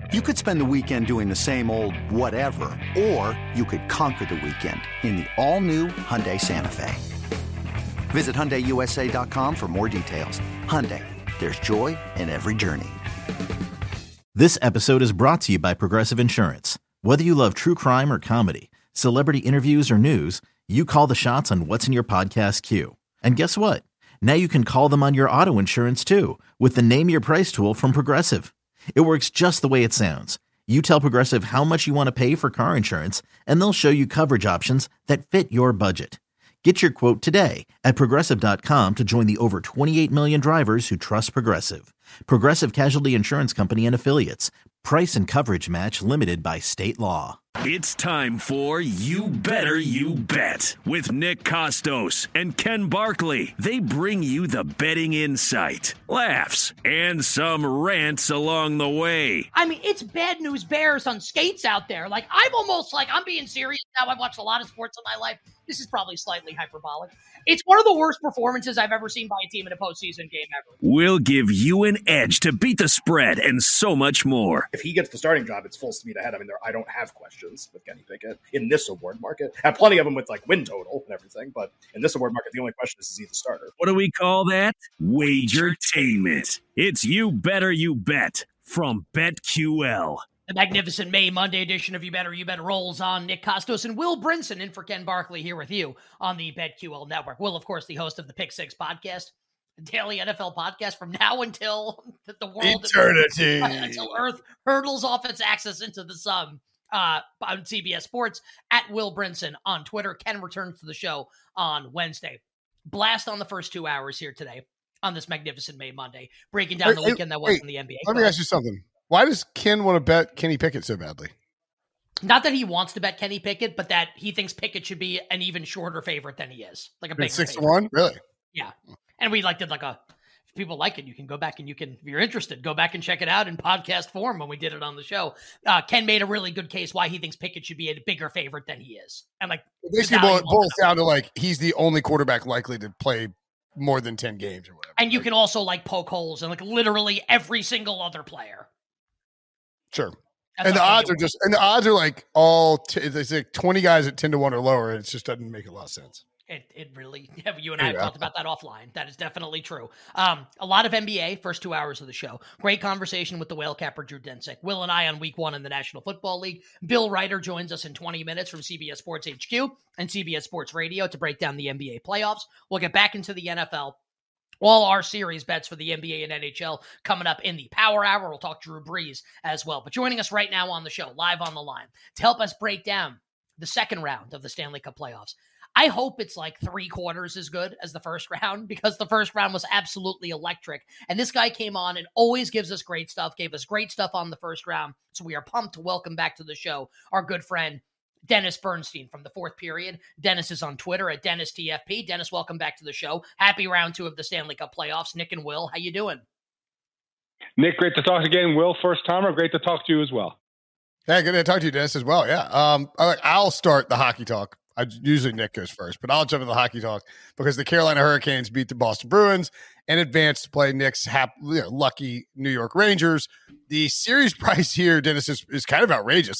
You could spend the weekend doing the same old whatever, or you could conquer the weekend in the all-new Hyundai Santa Fe. Visit HyundaiUSA.com for more details. Hyundai, there's joy in every journey. This episode is brought to you by Progressive Insurance. Whether you love true crime or comedy, celebrity interviews or news, you call the shots on what's in your podcast queue. And guess what? Now you can call them on your auto insurance too with the Name Your Price tool from Progressive. It works just the way it sounds. You tell Progressive how much you want to pay for car insurance, and they'll show you coverage options that fit your budget. Get your quote today at Progressive.com to join the over 28 million drivers who trust Progressive. Progressive Casualty Insurance Company and Affiliates. Price and coverage match limited by state law. It's time for You Better You Bet with Nick Costos and Ken Barkley. They bring you the betting insight, laughs, and some rants along the way. I mean, it's bad news bears on skates out there. Like, I'm being serious now. I've watched a lot of sports in my life. This is probably slightly hyperbolic. It's one of the worst performances I've ever seen by a team in a postseason game ever. We'll give you an edge to beat the spread and so much more. If he gets the starting job, it's full speed ahead. I mean, I don't have questions with Kenny Pickett in this award market. I have plenty of them with like win total and everything, but in this award market, the only question is he the starter? What do we call that? Wagertainment. It's You Better You Bet from BetQL. The magnificent May Monday edition of You Better You Bet rolls on. Nick Costos and Will Brinson in for Ken Barkley here with you on the BetQL network. Will, of course, the host of the Pick Six podcast, a daily NFL podcast from now until the world eternity, until Earth hurdles off its axis into the sun. On CBS Sports at Will Brinson on Twitter. Ken returns to the show on Wednesday. Blast on the first 2 hours here today on this magnificent May Monday, breaking down the weekend that was in the NBA. Let me ask you something. Why does Ken want to bet Kenny Pickett so badly? Not that he wants to bet Kenny Pickett, but that he thinks Pickett should be an even shorter favorite than he is. Like a big 6-1? Really? Yeah. And we did if people like it, you can go back and if you're interested, go back and check it out in podcast form when we did it on the show. Ken made a really good case why he thinks Pickett should be a bigger favorite than he is. And basically it boils down to he's the only quarterback likely to play more than 10 games or whatever. And you can also poke holes in literally every single other player. Sure. That's the odds are it's like 20 guys at 10-1 or lower. It just doesn't make a lot of sense. It really, you and I have talked about that offline. That is definitely true. A lot of NBA, first 2 hours of the show. Great conversation with the whale capper, Drew Dinsick. Will and I on week 1 in the National Football League. Bill Ryder joins us in 20 minutes from CBS Sports HQ and CBS Sports Radio to break down the NBA playoffs. We'll get back into the NFL. All our series bets for the NBA and NHL coming up in the Power Hour. We'll talk Drew Brees as well. But joining us right now on the show, live on the line, to help us break down the second round of the Stanley Cup playoffs. I hope it's 3/4 as good as the first round, because the first round was absolutely electric. And this guy came on and always gives us great stuff, gave us great stuff on the first round. So we are pumped to welcome back to the show our good friend, Dennis Bernstein from the Fourth Period. Dennis is on Twitter at DennisTFP. Dennis, welcome back to the show. Happy round 2 of the Stanley Cup playoffs. Nick and Will, how you doing? Nick, great to talk again. Will, first timer, great to talk to you as well. Yeah, good to talk to you, Dennis, as well. Yeah. I'll start the hockey talk. Usually Nick goes first, but I'll jump into the hockey talk because the Carolina Hurricanes beat the Boston Bruins and advanced to play Nick's lucky New York Rangers. The series price here, Dennis, is kind of outrageous.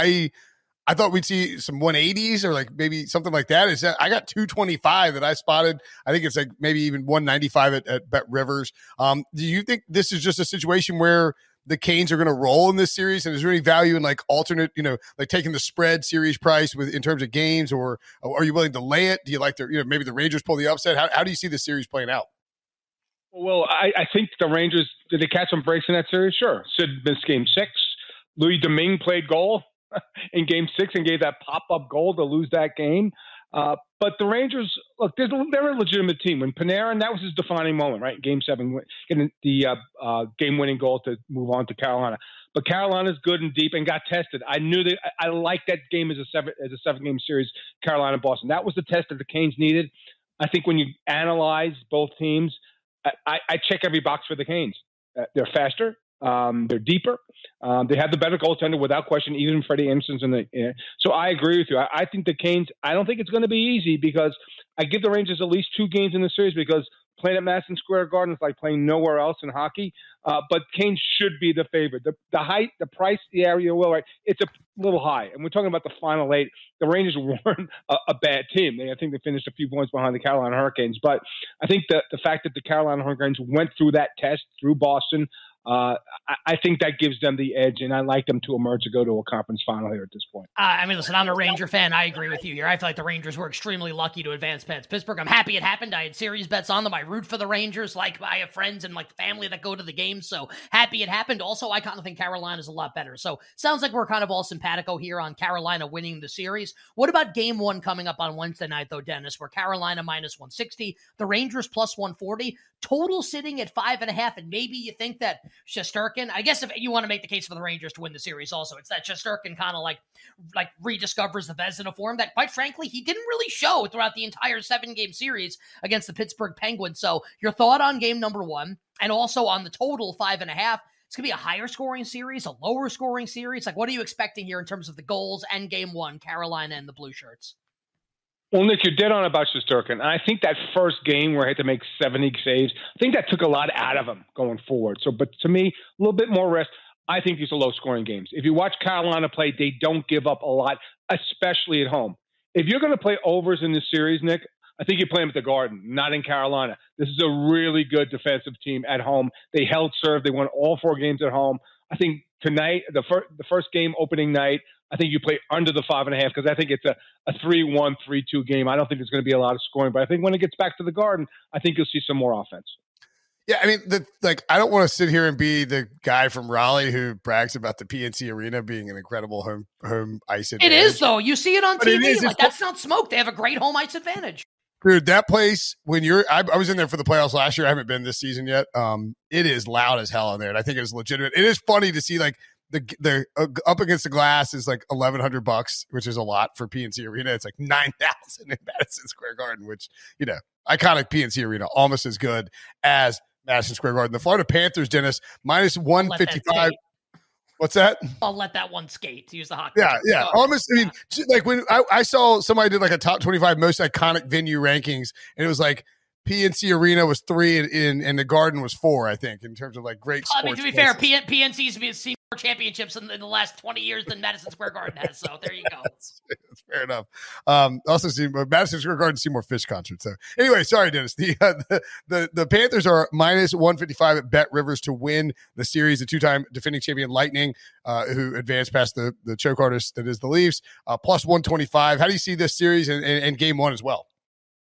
I thought we'd see some 180s or maybe something like that. I got 225 that I spotted. I think it's maybe even 195 at Bet Rivers. Do you think this is just a situation where the Canes are going to roll in this series? And is there any value in alternate, taking the spread series price in terms of games, or are you willing to lay it? Do you like maybe the Rangers pull the upset? How do you see the series playing out? Well, I think the Rangers, did they catch some breaks in that series? Sure. Sid missed game 6. Louis Domingue played goal in game 6 and gave that pop-up goal to lose that game. But the Rangers, look, they're a legitimate team. When Panarin, that was his defining moment, right? Game 7, getting the game-winning goal to move on to Carolina. But Carolina's good and deep and got tested. I knew that I liked that game as a 7-game series, Carolina and Boston. That was the test that the Canes needed. I think when you analyze both teams, I check every box for the Canes. They're faster. They're deeper. They have the better goaltender without question, even Freddie Anderson's in the. So I agree with you. I think the Canes, I don't think it's going to be easy because I give the Rangers at least 2 games in the series because playing at Madison Square Garden is like playing nowhere else in hockey. But Canes should be the favorite. The height, the price, the area, well, right, it's a little high. And we're talking about the final 8. The Rangers weren't a bad team. I think they finished a few points behind the Carolina Hurricanes. But I think the fact that the Carolina Hurricanes went through that test through Boston, I think that gives them the edge, and I like them to emerge to go to a conference final here at this point. I mean, listen, I'm a Ranger fan. I agree with you here. I feel like the Rangers were extremely lucky to advance past Pittsburgh. I'm happy it happened. I had series bets on them. I root for the Rangers. Like, I have friends and like family that go to the games, so happy it happened. Also, I kind of think Carolina's a lot better. So sounds like we're kind of all simpatico here on Carolina winning the series. What about game 1 coming up on Wednesday night, though, Dennis, where Carolina minus 160, the Rangers plus 140, total sitting at 5.5, and maybe you think that Shesterkin, I guess if you want to make the case for the Rangers to win the series also, it's that Shesterkin kind of like rediscovers the Vezina form that, quite frankly, he didn't really show throughout the entire 7-game series against the Pittsburgh Penguins. So your thought on game number 1 and also on the total 5.5, it's going to be a higher scoring series, a lower scoring series. Like, what are you expecting here in terms of the goals and game 1, Carolina and the Blue Shirts? Well, Nick, you're dead on about Shesterkin. And I think that first game where he had to make 70 saves, I think that took a lot out of him going forward. So, but to me, a little bit more rest. I think these are low-scoring games. If you watch Carolina play, they don't give up a lot, especially at home. If you're going to play overs in this series, Nick, I think you play them at the Garden, not in Carolina. This is a really good defensive team at home. They held serve. They won all 4 games at home. I think tonight, the first game opening night, I think you play under the 5.5 because I think it's a 3-1, 3-2 game. I don't think there's going to be a lot of scoring, but I think when it gets back to the Garden, I think you'll see some more offense. Yeah, I mean, I don't want to sit here and be the guy from Raleigh who brags about the PNC Arena being an incredible home ice advantage. It is, though. You see it on TV. That's not smoke. They have a great home ice advantage. Dude, that place, I was in there for the playoffs last year. I haven't been this season yet. It is loud as hell in there, and I think it's legitimate. It is funny to see, like, the up against the glass is like $1,100, which is a lot for PNC Arena. It's like $9,000 in Madison Square Garden, which, iconic PNC Arena, almost as good as Madison Square Garden. The Florida Panthers, Dennis, minus 155. What's that? I'll let that one skate, to use the hockey. Yeah. Almost. I mean, like when I saw somebody did like a top 25 most iconic venue rankings, and it was like PNC Arena was 3 and the Garden was 4, I think, in terms of like great sports. I mean, to be fair, PNC's seen more championships in the last 20 years than Madison Square Garden has. So there you go. That's fair enough. Also, see Madison Square Garden, see more Fish concerts. So anyway, sorry, Dennis. The Panthers are minus 155 at Bet Rivers to win the series. The 2-time defending champion Lightning, who advanced past the choke artist that is the Leafs, plus 125. How do you see this series and game 1 as well?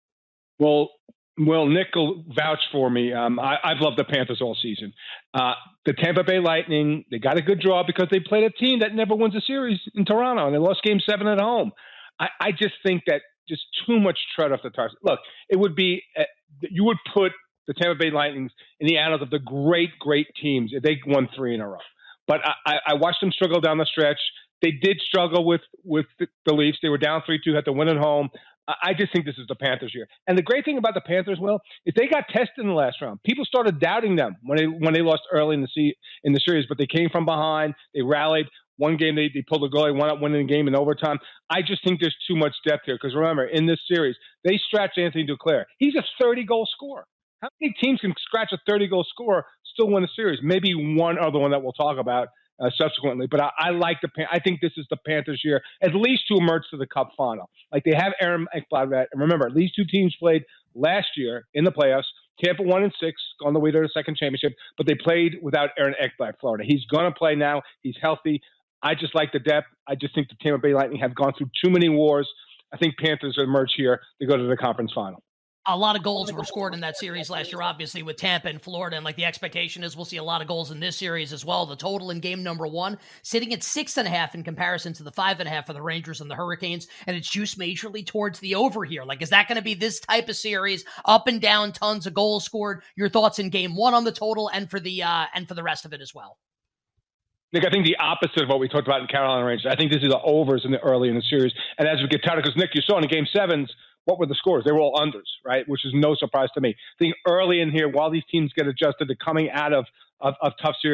Well, Nick will vouch for me. I've loved the Panthers all season. The Tampa Bay Lightning, they got a good draw because they played a team that never wins a series in Toronto, and they lost Game 7 at home. I just think that just too much tread off the tires. Look, it would be you would put the Tampa Bay Lightning in the annals of the great teams if they won 3 in a row. But I watched them struggle down the stretch. They did struggle with the Leafs. They were down 3-2, had to win at home. I just think this is the Panthers' year. And the great thing about the Panthers, Will, is they got tested in the last round. People started doubting them when they lost early in the series, but they came from behind. They rallied. One game they pulled a goal. They wound up winning the game in overtime. I just think there's too much depth here because remember, in this series, they stretched Anthony Duclair. He's a 30-goal scorer. How many teams can scratch a 30-goal scorer, still win a series? Maybe one other one that we'll talk about subsequently, but I think this is the Panthers' year, at least to emerge to the Cup final. Like they have Aaron Ekblad. And remember, these 2 teams played last year in the playoffs. Tampa 1-6, on the way to the second championship, but they played without Aaron Ekblad, Florida. He's going to play now. He's healthy. I just like the depth. I just think the Tampa Bay Lightning have gone through too many wars. I think Panthers emerge here to go to the conference final. A lot of goals were scored in that series last year, obviously, with Tampa and Florida. And like the expectation is we'll see a lot of goals in this series as well. The total in game number 1 sitting at 6.5 in comparison to the 5.5 for the Rangers and the Hurricanes. And it's juiced majorly towards the over here. Like, is that going to be this type of series? Up and down, tons of goals scored. Your thoughts in game 1 on the total and for the rest of it as well? Nick, I think the opposite of what we talked about in Carolina Rangers. I think this is the overs early in the series. And as we get tighter, because Nick, you saw in Game 7s, what were the scores? They were all unders, right? Which is no surprise to me. I think early in here, while these teams get adjusted to coming out of tough series,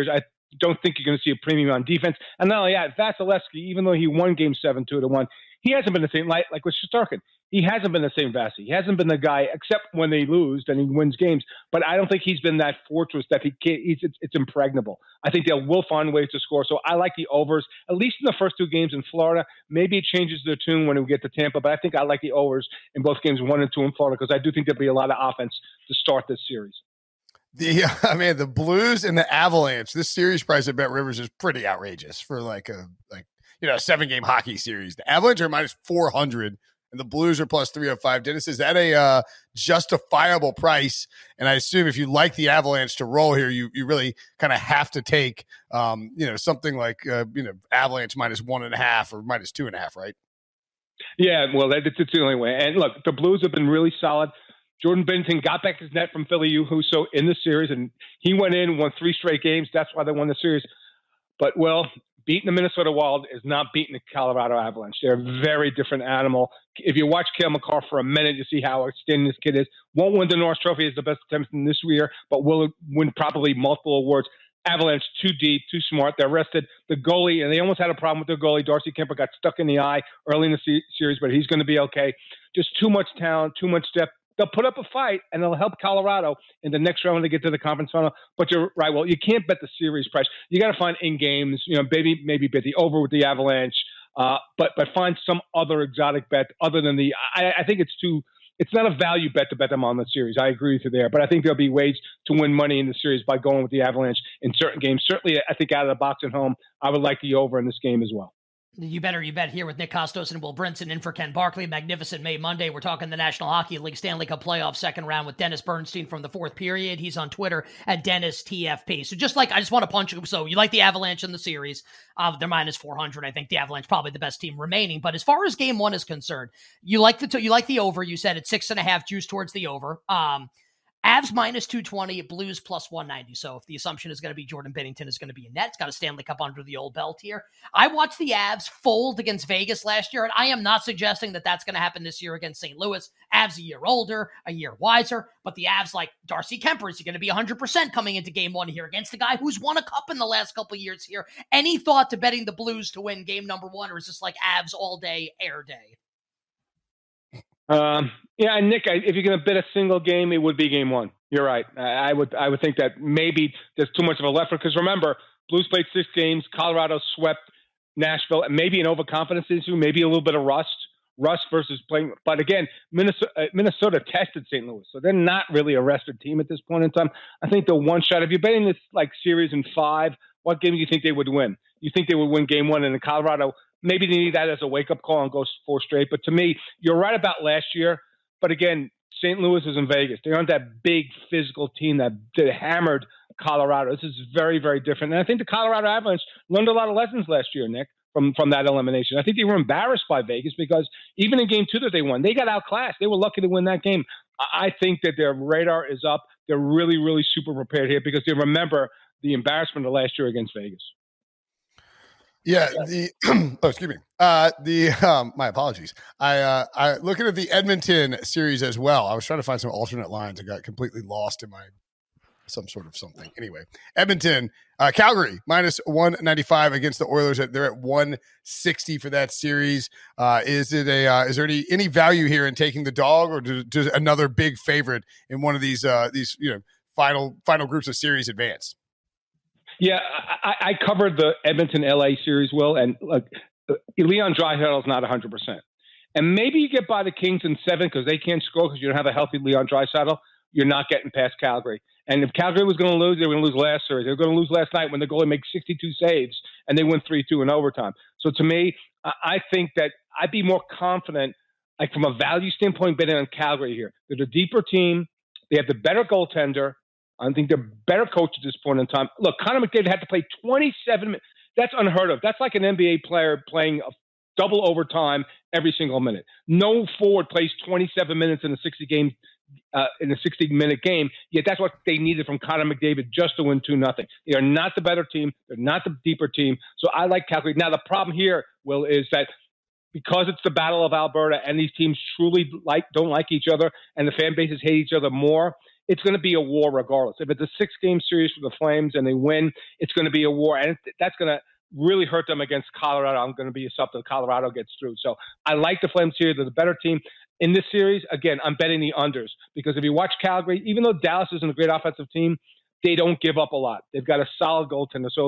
don't think you're going to see a premium on defense. And not only that, Vasilevsky, even though he won Game 7 2-1, he hasn't been the same like with Shesterkin. He hasn't been the same Vasi. He hasn't been the guy, except when they lose and he wins games. But I don't think he's been that fortress that he can't. It's impregnable. I think they will find ways to score. So I like the overs, at least in the first 2 games in Florida. Maybe it changes their tune when we get to Tampa, but I think I like the overs in both games 1 and 2 in Florida because I do think there'll be a lot of offense to start this series. The Blues and the Avalanche. This series price at Bet Rivers is pretty outrageous for a 7-game hockey series. The Avalanche are minus 400, and the Blues are plus 305. Dennis, is that a justifiable price? And I assume if you like the Avalanche to roll here, you really kind of have to take something like Avalanche minus 1.5 or minus 2.5, right? Yeah, well, it's the only way. And look, the Blues have been really solid. Jordan Binnington got back his net from Philly Husso in the series, and he went in and won 3 straight games. That's why they won the series. But, beating the Minnesota Wild is not beating the Colorado Avalanche. They're a very different animal. If you watch Cale Makar for a minute, you see how outstanding this kid is. Won't win the Norris Trophy as the best attempts in this year, but will win probably multiple awards. Avalanche too deep, too smart. They're rested. The goalie, and they almost had a problem with their goalie. Darcy Kemper got stuck in the eye early in the series, but he's going to be okay. Just too much talent, too much depth. They'll put up a fight, and they'll help Colorado in the next round when they get to the conference final. But you're right. Well, you can't bet the series price. You got to find in games. Maybe bet the over with the Avalanche, but find some other exotic bet other than the. I think it's too. It's not a value bet to bet them on the series. I agree with you there, but I think there'll be ways to win money in the series by going with the Avalanche in certain games. Certainly, I think out of the box at home, I would like the over in this game as well. You bet here with Nick Kostos and Will Brinson in for Ken Barkley. Magnificent May Monday. We're talking the National Hockey League Stanley Cup Playoff second round with Dennis Bernstein from the fourth period. He's on Twitter at DennisTFP. So I just want to punch you. So you like the Avalanche in the series. They're minus 400. I think the Avalanche probably the best team remaining. But as far as game 1 is concerned, you like the over. You said it's 6.5 juice towards the over. Avs minus 220, Blues plus 190. So if the assumption is going to be Jordan Binnington is going to be in net, it's got a Stanley Cup under the old belt here. I watched the Avs fold against Vegas last year, and I am not suggesting that that's going to happen this year against St. Louis. Avs a year older, a year wiser, but the Avs like Darcy Kemper is going to be 100% coming into game 1 here against the guy who's won a cup in the last couple of years here. Any thought to betting the Blues to win game number 1, or is this like Avs all day, air day? Yeah, Nick, if you're going to bet a single game, it would be game 1. You're right. I would think that maybe there's too much of a left because remember, Blues played 6 games. Colorado swept Nashville, and maybe an overconfidence issue, maybe a little bit of rust versus playing. But again, Minnesota tested St. Louis, so they're not really a rested team at this point in time. I think the one shot. If you're betting this like series in 5, what game do you think they would win? You think they would win game 1, and in Colorado, maybe they need that as a wake-up call and go 4 straight. But to me, you're right about last year. But again, St. Louis is in Vegas. They aren't that big physical team that hammered Colorado. This is very, very different. And I think the Colorado Avalanche learned a lot of lessons last year, Nick, from that elimination. I think they were embarrassed by Vegas because even in game 2 that they won, they got outclassed. They were lucky to win that game. I think that their radar is up. They're really, really super prepared here because they remember the embarrassment of last year against Vegas. Yeah, excuse me. My apologies. I looking at the Edmonton series as well. I was trying to find some alternate lines and got completely lost in my some sort of something. Anyway, Edmonton, Calgary minus 195 against the Oilers. They're at 160 for that series. Is there any value here in taking the dog, or does another big favorite in one of these final groups of series advance? Yeah, I covered the Edmonton-LA series, Will, and look, Leon Draisaitl is not 100%. And maybe you get by the Kings in 7 because they can't score because you don't have a healthy Leon Draisaitl. You're not getting past Calgary. And if Calgary was going to lose, they were going to lose last series. They were going to lose last night when the goalie makes 62 saves and they win 3-2 in overtime. So to me, I think that I'd be more confident, like from a value standpoint, betting on Calgary here. They're the deeper team. They have the better goaltender. I think they're better coached at this point in time. Look, Connor McDavid had to play 27 minutes. That's unheard of. That's like an NBA player playing a double overtime every single minute. No forward plays 27 minutes in a 60-minute game. Yet that's what they needed from Connor McDavid just to win 2-0. They are not the better team. They're not the deeper team. So I like Calgary. Now the problem here, Will, is that because it's the Battle of Alberta and these teams truly don't like each other and the fan bases hate each other more, it's going to be a war regardless. If it's a 6-game series for the Flames and they win, it's going to be a war, and that's going to really hurt them against Colorado. I'm going to be something Colorado gets through. So I like the Flames here. They're the better team. In this series, again, I'm betting the unders because if you watch Calgary, even though Dallas isn't a great offensive team, they don't give up a lot. They've got a solid goaltender. So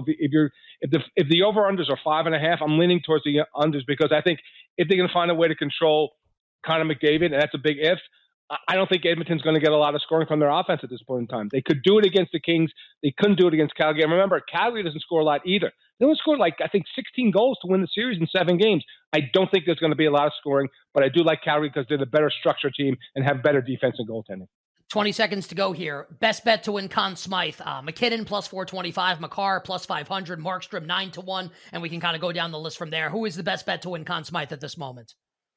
if the over-unders are 5.5, I'm leaning towards the unders because I think if they can find a way to control Connor McDavid, and that's a big if, I don't think Edmonton's going to get a lot of scoring from their offense at this point in time. They could do it against the Kings. They couldn't do it against Calgary. And remember, Calgary doesn't score a lot either. They only scored, I think, 16 goals to win the series in 7 games. I don't think there's going to be a lot of scoring, but I do like Calgary because they're the better structured team and have better defense and goaltending. 20 seconds to go here. Best bet to win Conn Smythe. McKinnon plus 425, Makar plus 500, Markstrom 9-1, and we can kind of go down the list from there. Who is the best bet to win Conn Smythe at this moment?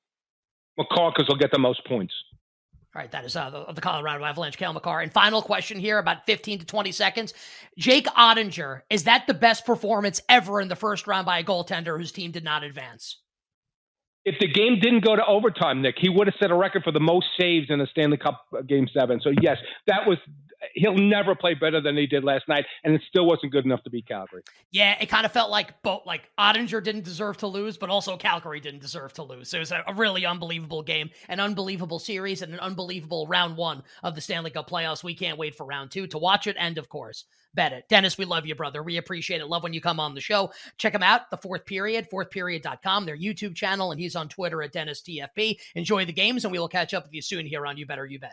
Makar, because he'll get the most points. All right, that is of the Colorado Avalanche, Cale Makar. And final question here, about 15 to 20 seconds. Jake Ottinger, is that the best performance ever in the first round by a goaltender whose team did not advance? If the game didn't go to overtime, Nick, he would have set a record for the most saves in a Stanley Cup Game 7. So, yes, he'll never play better than he did last night, and it still wasn't good enough to beat Calgary. Yeah, it kind of felt like Ottinger didn't deserve to lose, but also Calgary didn't deserve to lose. So it was a really unbelievable game, an unbelievable series, and an unbelievable round 1 of the Stanley Cup playoffs. We can't wait for round 2 to watch it and, of course, bet it. Dennis, we love you, brother. We appreciate it. Love when you come on the show. Check him out, The Fourth Period, fourthperiod.com, their YouTube channel, and he's on Twitter at DennisTFP. Enjoy the games, and we will catch up with you soon here on You Better You Bet.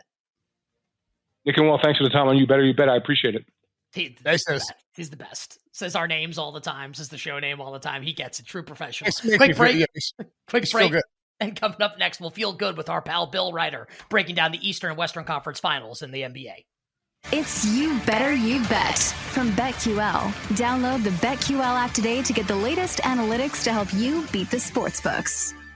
Nick and Will, thanks for the time on You Better You Bet. I appreciate it. He's the best. Says our names all the time. Says the show name all the time. He gets it. True professional. Quick break. Quick break. And coming up next, we'll feel good with our pal Bill Ryder breaking down the Eastern and Western Conference Finals in the NBA. It's You Better You Bet from BetQL. Download the BetQL app today to get the latest analytics to help you beat the sportsbooks.